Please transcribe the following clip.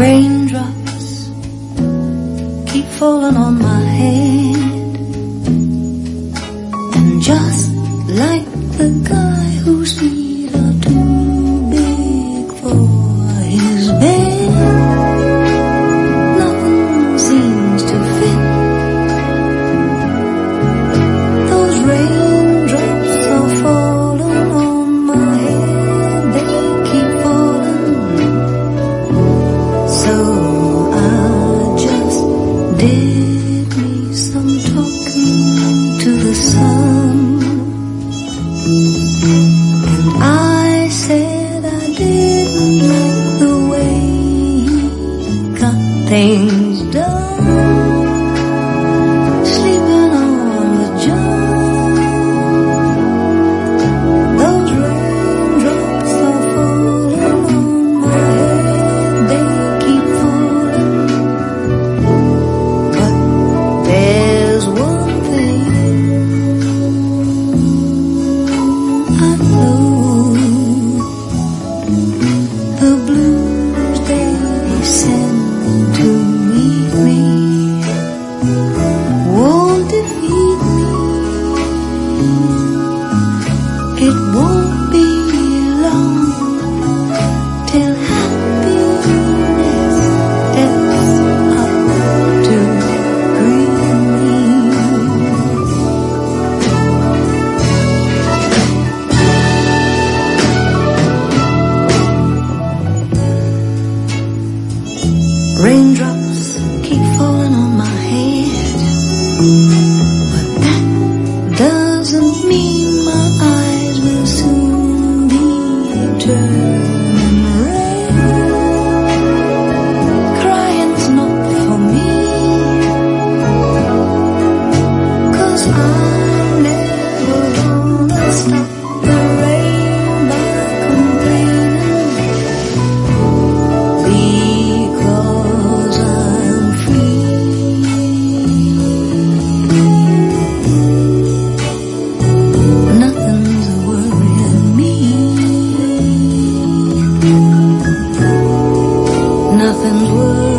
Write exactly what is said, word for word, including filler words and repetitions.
Raindrops keep falling on my head, and just like the guy whose feet are too big for his bed, nothing seems to fit. Those raindrops are falling on my head, they keep falling. So did me some talking to the sun, and I said I didn't like the way he got things done, sleeping on the job. Those raindrops are falling on my head, they keep falling. There's one thing I know, the blues they send to meet me won't defeat me. It won't be long till happiness is up to Raindrops keep falling on my head, but that doesn't mean my eyes will soon be turning red. Crying's not for me, 'cause I'm never gonna stop the rain by complaining, because I'm free. Nothing's worrying me, nothing's worrying